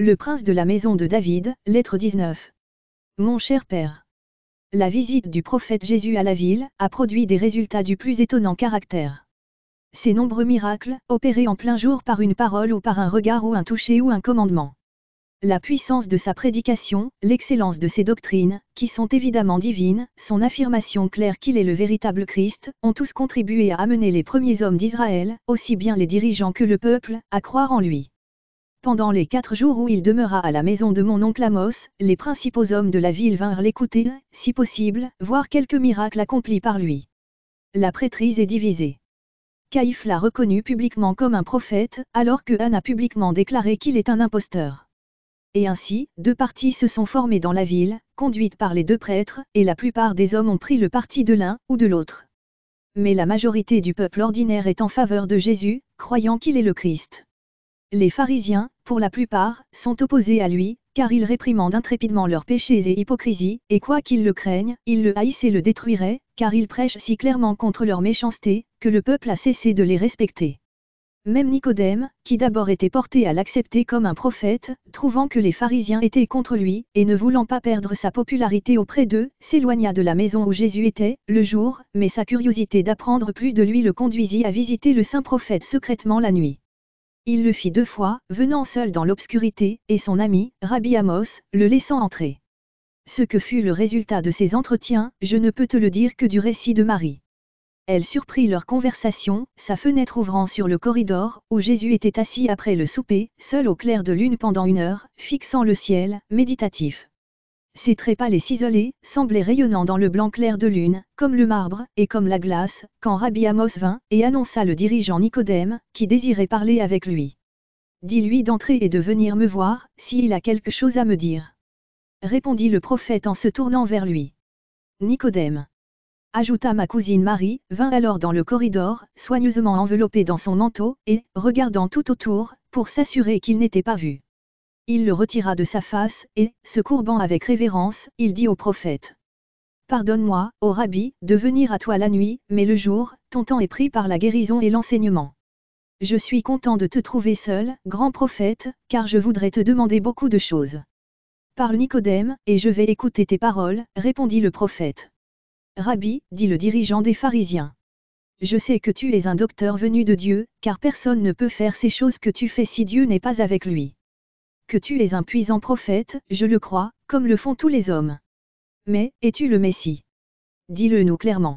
Le prince de la maison de David, lettre 19. Mon cher père. La visite du prophète Jésus à la ville a produit des résultats du plus étonnant caractère. Ces nombreux miracles, opérés en plein jour par une parole ou par un regard ou un toucher ou un commandement. La puissance de sa prédication, l'excellence de ses doctrines, qui sont évidemment divines, son affirmation claire qu'il est le véritable Christ, ont tous contribué à amener les premiers hommes d'Israël, aussi bien les dirigeants que le peuple, à croire en lui. Pendant les 4 jours où il demeura à la maison de mon oncle Amos, les principaux hommes de la ville vinrent l'écouter, si possible, voir quelques miracles accomplis par lui. La prêtrise est divisée. Caïphe l'a reconnu publiquement comme un prophète, alors que Anne a publiquement déclaré qu'il est un imposteur. Et ainsi, 2 partis se sont formés dans la ville, conduites par les 2 prêtres, et la plupart des hommes ont pris le parti de l'un ou de l'autre. Mais la majorité du peuple ordinaire est en faveur de Jésus, croyant qu'il est le Christ. Les pharisiens, pour la plupart, sont opposés à lui, car il réprimande intrépidement leurs péchés et hypocrisies, et quoi qu'ils le craignent, ils le haïssent et le détruiraient, car il prêche si clairement contre leur méchanceté, que le peuple a cessé de les respecter. Même Nicodème, qui d'abord était porté à l'accepter comme un prophète, trouvant que les pharisiens étaient contre lui, et ne voulant pas perdre sa popularité auprès d'eux, s'éloigna de la maison où Jésus était, le jour, mais sa curiosité d'apprendre plus de lui le conduisit à visiter le saint prophète secrètement la nuit. Il le fit 2 fois, venant seul dans l'obscurité, et son ami, Rabbi Amos, le laissant entrer. Ce que fut le résultat de ces entretiens, je ne peux te le dire que du récit de Marie. Elle surprit leur conversation, sa fenêtre ouvrant sur le corridor, où Jésus était assis après le souper, seul au clair de lune pendant 1 heure, fixant le ciel, méditatif. Ses traits pâles et ciselés, semblaient rayonnants dans le blanc clair de lune, comme le marbre, et comme la glace, quand Rabbi Amos vint, et annonça le dirigeant Nicodème, qui désirait parler avec lui. Dis-lui d'entrer et de venir me voir, s'il a quelque chose à me dire. Répondit le prophète en se tournant vers lui. Nicodème. Ajouta ma cousine Marie, vint alors dans le corridor, soigneusement enveloppée dans son manteau, et, regardant tout autour, pour s'assurer qu'il n'était pas vu. Il le retira de sa face, et, se courbant avec révérence, il dit au prophète. Pardonne-moi, ô Rabbi, de venir à toi la nuit, mais le jour, ton temps est pris par la guérison et l'enseignement. Je suis content de te trouver seul, grand prophète, car je voudrais te demander beaucoup de choses. Parle Nicodème, et je vais écouter tes paroles, répondit le prophète. Rabbi, dit le dirigeant des pharisiens. Je sais que tu es un docteur venu de Dieu, car personne ne peut faire ces choses que tu fais si Dieu n'est pas avec lui. Que tu es un puissant prophète, je le crois, comme le font tous les hommes. Mais, es-tu le Messie? Dis-le nous clairement.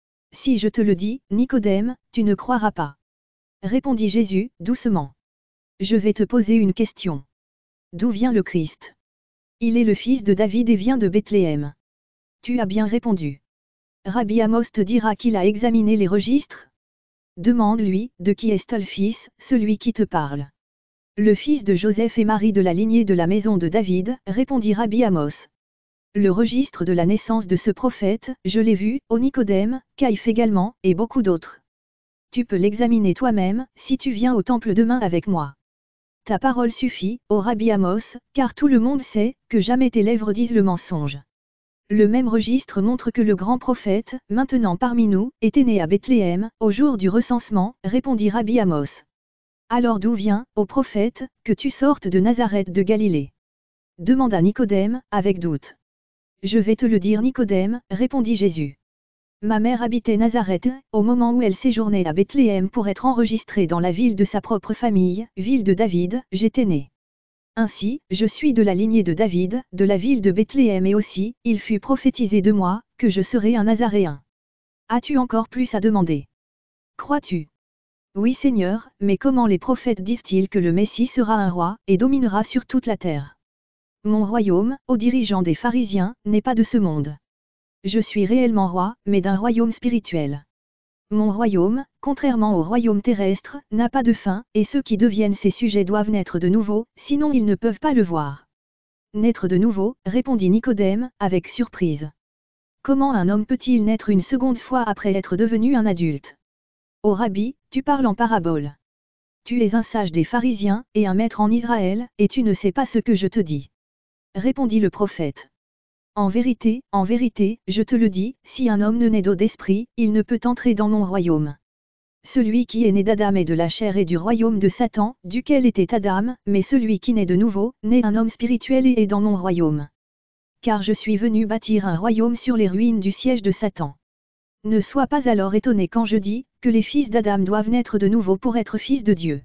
Si je te le dis, Nicodème, tu ne croiras pas. Répondit Jésus, doucement. Je vais te poser une question. D'où vient le Christ? Il est le fils de David et vient de Bethléem. Tu as bien répondu. Rabbi Amos te dira qu'il a examiné les registres? Demande-lui, de qui est-ce le fils, celui qui te parle? Le fils de Joseph et Marie de la lignée de la maison de David, répondit Rabbi Amos. Le registre de la naissance de ce prophète, je l'ai vu, ô Nicodème, Caïphe également, et beaucoup d'autres. Tu peux l'examiner toi-même, si tu viens au temple demain avec moi. Ta parole suffit, ô Rabbi Amos, car tout le monde sait, que jamais tes lèvres disent le mensonge. Le même registre montre que le grand prophète, maintenant parmi nous, était né à Bethléem, au jour du recensement, répondit Rabbi Amos. Alors d'où vient, ô prophète, que tu sortes de Nazareth de Galilée? Demanda Nicodème, avec doute. Je vais te le dire Nicodème, répondit Jésus. Ma mère habitait Nazareth, au moment où elle séjournait à Bethléem pour être enregistrée dans la ville de sa propre famille, ville de David, j'étais né. Ainsi, je suis de la lignée de David, de la ville de Bethléem et aussi, il fut prophétisé de moi, que je serais un Nazaréen. As-tu encore plus à demander? Crois-tu? Oui Seigneur, mais comment les prophètes disent-ils que le Messie sera un roi, et dominera sur toute la terre? Mon royaume, ô dirigeant des pharisiens, n'est pas de ce monde. Je suis réellement roi, mais d'un royaume spirituel. Mon royaume, contrairement au royaume terrestre, n'a pas de fin, et ceux qui deviennent ses sujets doivent naître de nouveau, sinon ils ne peuvent pas le voir. Naître de nouveau, répondit Nicodème, avec surprise. Comment un homme peut-il naître une seconde fois après être devenu un adulte? Ô Rabbi, tu parles en parabole. Tu es un sage des pharisiens, et un maître en Israël, et tu ne sais pas ce que je te dis. Répondit le prophète. En vérité, je te le dis, si un homme ne naît d'eau d'esprit, il ne peut entrer dans mon royaume. Celui qui est né d'Adam est de la chair et du royaume de Satan, duquel était Adam, mais celui qui naît de nouveau, naît un homme spirituel et est dans mon royaume. Car je suis venu bâtir un royaume sur les ruines du siège de Satan. Ne sois pas alors étonné quand je dis, que les fils d'Adam doivent naître de nouveau pour être fils de Dieu.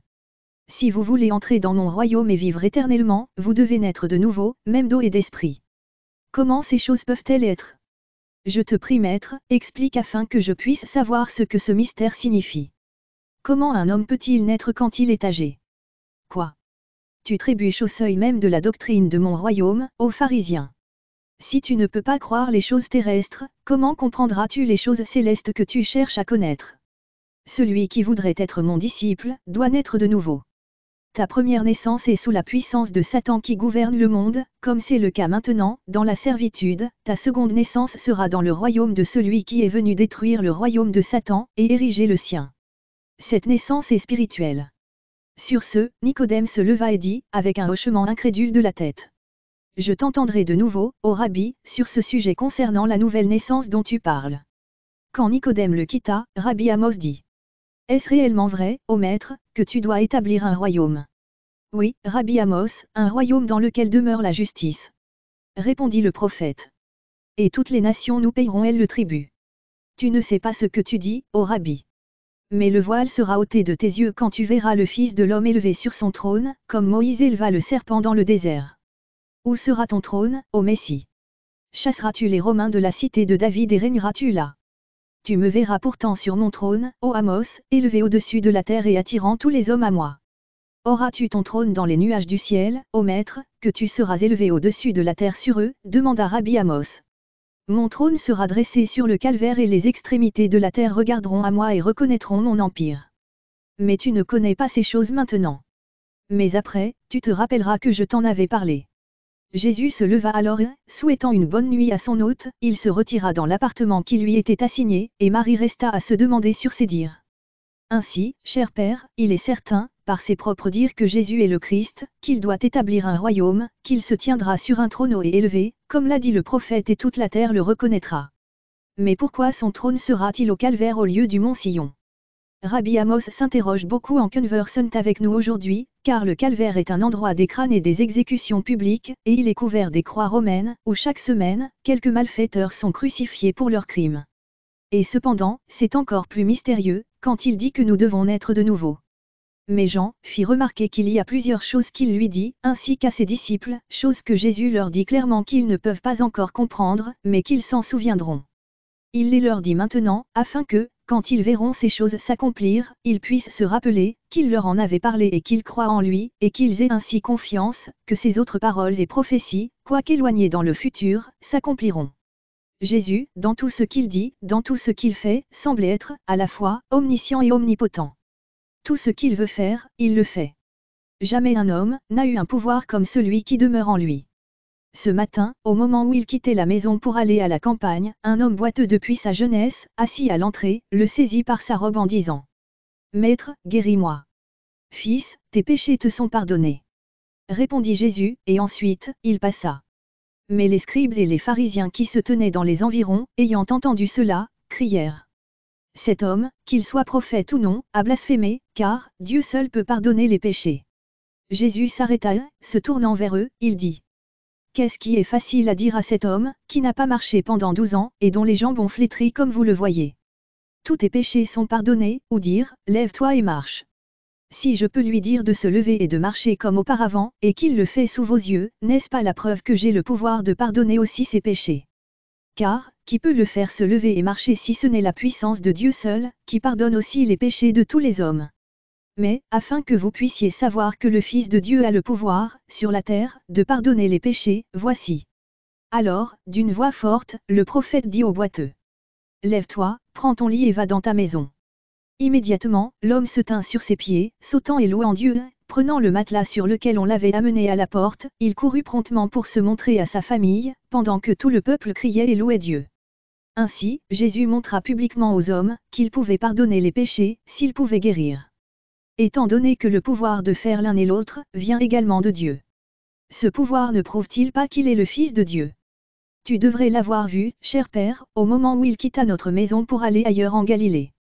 Si vous voulez entrer dans mon royaume et vivre éternellement, vous devez naître de nouveau, même d'eau et d'esprit. Comment ces choses peuvent-elles être? Je te prie maître, explique afin que je puisse savoir ce que ce mystère signifie. Comment un homme peut-il naître quand il est âgé? Quoi? Tu trébuches au seuil même de la doctrine de mon royaume, ô pharisien. Si tu ne peux pas croire les choses terrestres, comment comprendras-tu les choses célestes que tu cherches à connaître? Celui qui voudrait être mon disciple, doit naître de nouveau. Ta première naissance est sous la puissance de Satan qui gouverne le monde, comme c'est le cas maintenant, dans la servitude, ta seconde naissance sera dans le royaume de celui qui est venu détruire le royaume de Satan, et ériger le sien. Cette naissance est spirituelle. Sur ce, Nicodème se leva et dit, avec un hochement incrédule de la tête. Je t'entendrai de nouveau, ô Rabbi, sur ce sujet concernant la nouvelle naissance dont tu parles. Quand Nicodème le quitta, Rabbi Amos dit. Est-ce réellement vrai, ô maître, que tu dois établir un royaume? Oui, Rabbi Amos, un royaume dans lequel demeure la justice. Répondit le prophète. Et toutes les nations nous payeront elles le tribut. Tu ne sais pas ce que tu dis, ô Rabbi. Mais le voile sera ôté de tes yeux quand tu verras le Fils de l'homme élevé sur son trône, comme Moïse éleva le serpent dans le désert. Où sera ton trône, ô Messie? Chasseras-tu les Romains de la cité de David et régneras-tu là? Tu me verras pourtant sur mon trône, ô Amos, élevé au-dessus de la terre et attirant tous les hommes à moi. Auras-tu ton trône dans les nuages du ciel, ô maître, que tu seras élevé au-dessus de la terre sur eux, demanda Rabbi Amos. Mon trône sera dressé sur le calvaire et les extrémités de la terre regarderont à moi et reconnaîtront mon empire. Mais tu ne connais pas ces choses maintenant. Mais après, tu te rappelleras que je t'en avais parlé. Jésus se leva alors et, souhaitant une bonne nuit à son hôte, il se retira dans l'appartement qui lui était assigné, et Marie resta à se demander sur ses dires. Ainsi, cher Père, il est certain, par ses propres dires que Jésus est le Christ, qu'il doit établir un royaume, qu'il se tiendra sur un trône haut et élevé, comme l'a dit le prophète et toute la terre le reconnaîtra. Mais pourquoi son trône sera-t-il au calvaire au lieu du mont Sion? Rabbi Amos s'interroge beaucoup en conversant avec nous aujourd'hui, car le calvaire est un endroit des crânes et des exécutions publiques, et il est couvert des croix romaines, où chaque semaine, quelques malfaiteurs sont crucifiés pour leurs crimes. Et cependant, c'est encore plus mystérieux, quand il dit que nous devons naître de nouveau. Mais Jean fit remarquer qu'il y a plusieurs choses qu'il lui dit, ainsi qu'à ses disciples, choses que Jésus leur dit clairement qu'ils ne peuvent pas encore comprendre, mais qu'ils s'en souviendront. Il les leur dit maintenant, afin que, quand ils verront ces choses s'accomplir, ils puissent se rappeler, qu'il leur en avait parlé et qu'ils croient en lui, et qu'ils aient ainsi confiance, que ces autres paroles et prophéties, quoiqu'éloignées dans le futur, s'accompliront. Jésus, dans tout ce qu'il dit, dans tout ce qu'il fait, semble être, à la fois, omniscient et omnipotent. Tout ce qu'il veut faire, il le fait. Jamais un homme n'a eu un pouvoir comme celui qui demeure en lui. Ce matin, au moment où il quittait la maison pour aller à la campagne, un homme boiteux depuis sa jeunesse, assis à l'entrée, le saisit par sa robe en disant. Maître, guéris-moi. Fils, tes péchés te sont pardonnés. Répondit Jésus, et ensuite, il passa. Mais les scribes et les pharisiens qui se tenaient dans les environs, ayant entendu cela, crièrent. Cet homme, qu'il soit prophète ou non, a blasphémé, car Dieu seul peut pardonner les péchés. Jésus s'arrêta, se tournant vers eux, il dit. Qu'est-ce qui est facile à dire à cet homme, qui n'a pas marché pendant 12 ans, et dont les jambes ont flétri comme vous le voyez? Tous tes péchés sont pardonnés, ou dire, lève-toi et marche. Si je peux lui dire de se lever et de marcher comme auparavant, et qu'il le fait sous vos yeux, n'est-ce pas la preuve que j'ai le pouvoir de pardonner aussi ses péchés? Car, qui peut le faire se lever et marcher si ce n'est la puissance de Dieu seul, qui pardonne aussi les péchés de tous les hommes? Mais, afin que vous puissiez savoir que le Fils de Dieu a le pouvoir, sur la terre, de pardonner les péchés, voici. Alors, d'une voix forte, le prophète dit au boiteux. Lève-toi, prends ton lit et va dans ta maison. Immédiatement, l'homme se tint sur ses pieds, sautant et louant Dieu, prenant le matelas sur lequel on l'avait amené à la porte, il courut promptement pour se montrer à sa famille, pendant que tout le peuple criait et louait Dieu. Ainsi, Jésus montra publiquement aux hommes, qu'il pouvait pardonner les péchés, s'il pouvait guérir. Étant donné que le pouvoir de faire l'un et l'autre, vient également de Dieu. Ce pouvoir ne prouve-t-il pas qu'il est le Fils de Dieu? Tu devrais l'avoir vu, cher Père, au moment où il quitta notre maison pour aller ailleurs en Galilée.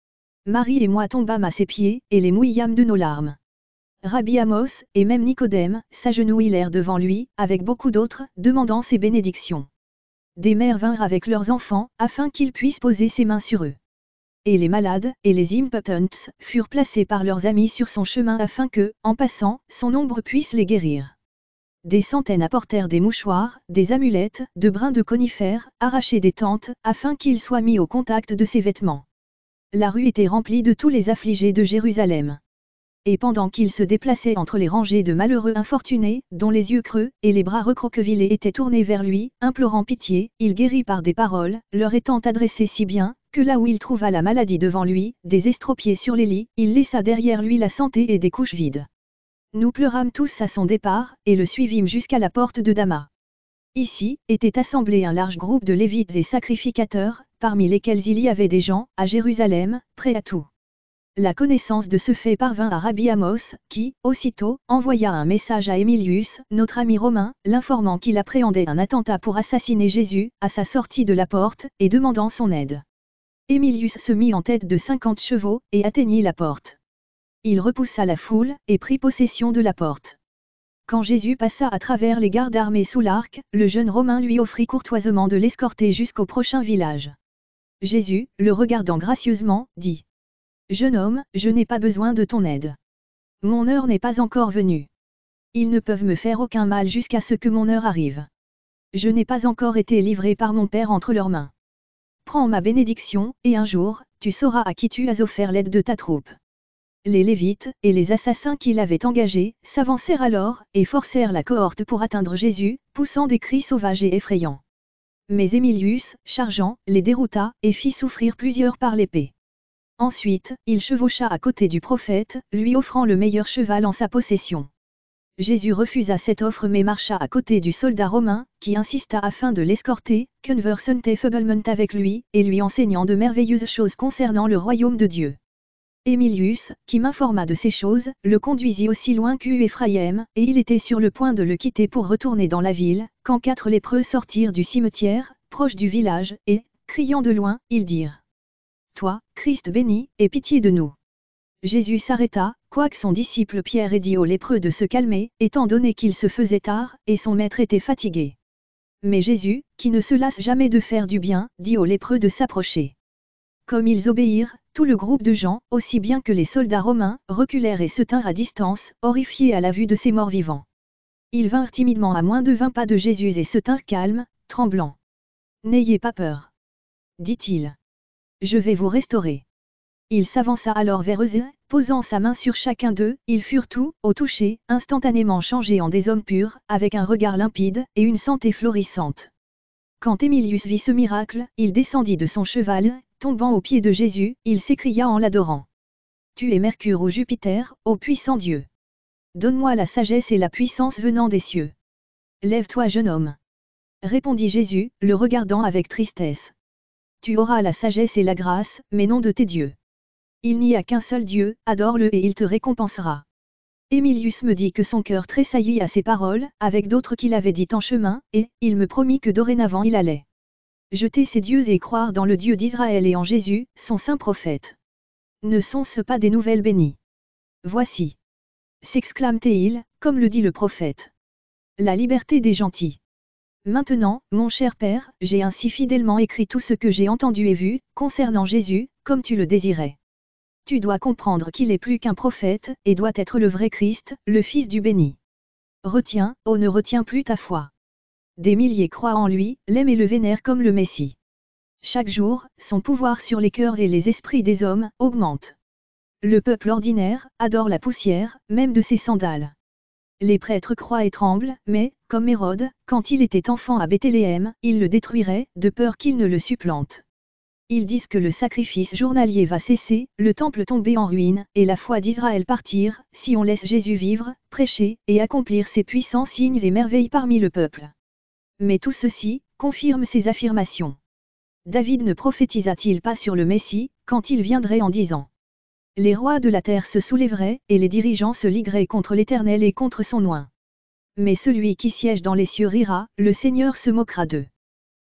Marie et moi tombâmes à ses pieds, et les mouillâmes de nos larmes. Rabbi Amos, et même Nicodème, s'agenouillèrent devant lui, avec beaucoup d'autres, demandant ses bénédictions. Des mères vinrent avec leurs enfants, afin qu'il puisse poser ses mains sur eux. Et les malades, et les impotents, furent placés par leurs amis sur son chemin afin que, en passant, son ombre puisse les guérir. Des centaines apportèrent des mouchoirs, des amulettes, de brins de conifères, arrachés des tentes, afin qu'ils soient mis au contact de ses vêtements. La rue était remplie de tous les affligés de Jérusalem. Et pendant qu'il se déplaçait entre les rangées de malheureux infortunés, dont les yeux creux, et les bras recroquevillés étaient tournés vers lui, implorant pitié, il guérit par des paroles, leur étant adressées si bien, que là où il trouva la maladie devant lui, des estropiés sur les lits, il laissa derrière lui la santé et des couches vides. Nous pleurâmes tous à son départ, et le suivîmes jusqu'à la porte de Damas. Ici, était assemblé un large groupe de lévites et sacrificateurs, parmi lesquels il y avait des gens, à Jérusalem, prêts à tout. La connaissance de ce fait parvint à Rabbi Amos, qui, aussitôt, envoya un message à Emilius, notre ami romain, l'informant qu'il appréhendait un attentat pour assassiner Jésus, à sa sortie de la porte, et demandant son aide. Emilius se mit en tête de 50 chevaux, et atteignit la porte. Il repoussa la foule, et prit possession de la porte. Quand Jésus passa à travers les gardes armés sous l'arc, le jeune Romain lui offrit courtoisement de l'escorter jusqu'au prochain village. Jésus, le regardant gracieusement, dit: « Jeune homme, je n'ai pas besoin de ton aide. Mon heure n'est pas encore venue. Ils ne peuvent me faire aucun mal jusqu'à ce que mon heure arrive. Je n'ai pas encore été livré par mon Père entre leurs mains. Prends ma bénédiction, et un jour, tu sauras à qui tu as offert l'aide de ta troupe. » Les Lévites, et les assassins qui l'avaient engagé, s'avancèrent alors, et forcèrent la cohorte pour atteindre Jésus, poussant des cris sauvages et effrayants. Mais Emilius, chargeant, les dérouta, et fit souffrir plusieurs par l'épée. Ensuite, il chevaucha à côté du prophète, lui offrant le meilleur cheval en sa possession. Jésus refusa cette offre mais marcha à côté du soldat romain, qui insista afin de l'escorter, conversant faiblement avec lui, et lui enseignant de merveilleuses choses concernant le royaume de Dieu. Emilius, qui m'informa de ces choses, le conduisit aussi loin qu'U Éphraïm, et il était sur le point de le quitter pour retourner dans la ville, quand 4 lépreux sortirent du cimetière, proche du village, et, criant de loin, ils dirent: « Toi, Christ béni, aie pitié de nous. » Jésus s'arrêta, quoique son disciple Pierre ait dit aux lépreux de se calmer, étant donné qu'il se faisait tard, et son maître était fatigué. Mais Jésus, qui ne se lasse jamais de faire du bien, dit aux lépreux de s'approcher. Comme ils obéirent, tout le groupe de gens, aussi bien que les soldats romains, reculèrent et se tinrent à distance, horrifiés à la vue de ces morts vivants. Ils vinrent timidement à moins de 20 pas de Jésus et se tinrent calmes, tremblants. « N'ayez pas peur. » dit-il. « Je vais vous restaurer. » Il s'avança alors vers eux et, posant sa main sur chacun d'eux, ils furent tous, au toucher, instantanément changés en des hommes purs, avec un regard limpide, et une santé florissante. Quand Emilius vit ce miracle, il descendit de son cheval, tombant aux pieds de Jésus, il s'écria en l'adorant: « Tu es Mercure ou Jupiter, ô puissant Dieu. Donne-moi la sagesse et la puissance venant des cieux. » « Lève-toi jeune homme. » répondit Jésus, le regardant avec tristesse. « Tu auras la sagesse et la grâce, mais non de tes dieux. Il n'y a qu'un seul Dieu, adore-le et il te récompensera. » Emilius me dit que son cœur tressaillit à ces paroles, avec d'autres qu'il avait dites en chemin, et il me promit que dorénavant il allait jeter ses dieux et croire dans le Dieu d'Israël et en Jésus, son saint prophète. Ne sont-ce pas des nouvelles bénies? Voici, s'exclame-t-il, comme le dit le prophète, la liberté des gentils. Maintenant, mon cher Père, j'ai ainsi fidèlement écrit tout ce que j'ai entendu et vu, concernant Jésus, comme tu le désirais. Tu dois comprendre qu'il est plus qu'un prophète, et doit être le vrai Christ, le Fils du béni. Retiens, oh ne retiens plus ta foi. Des milliers croient en lui, l'aiment et le vénèrent comme le Messie. Chaque jour, son pouvoir sur les cœurs et les esprits des hommes augmente. Le peuple ordinaire adore la poussière, même de ses sandales. Les prêtres croient et tremblent, mais, comme Hérode, quand il était enfant à Bethléem, il le détruirait, de peur qu'il ne le supplante. Ils disent que le sacrifice journalier va cesser, le temple tomber en ruine, et la foi d'Israël partir, si on laisse Jésus vivre, prêcher, et accomplir ses puissants signes et merveilles parmi le peuple. Mais tout ceci confirme ces affirmations. David ne prophétisa-t-il pas sur le Messie, quand il viendrait en disant: « Les rois de la terre se soulèveraient, et les dirigeants se ligueraient contre l'Éternel et contre son oint. Mais celui qui siège dans les cieux rira, le Seigneur se moquera d'eux. »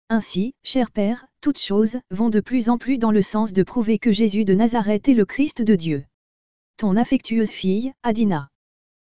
Ainsi, cher Père, toutes choses vont de plus en plus dans le sens de prouver que Jésus de Nazareth est le Christ de Dieu. Ton affectueuse fille, Adina.